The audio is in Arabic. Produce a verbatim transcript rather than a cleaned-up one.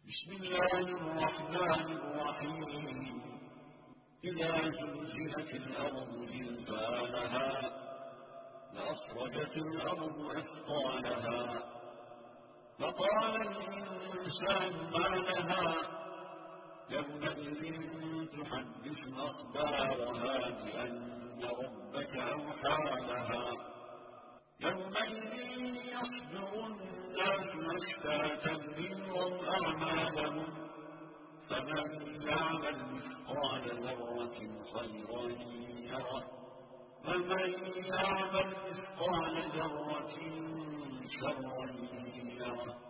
بسم الله الرحمن الرحيم إذا زلزلت الأرض زلزالها وأخرجت الأرض أثقالها فقال الإنسان ما لها يومئذ تحدث أخبارها بأن ربك أوحى لها يومئذ يصدر الناس أشتاتا ليروا أعمالهم فمن يعمل مثقال ذرة خيرا يره ومن يعمل مثقال ذرة شرا يره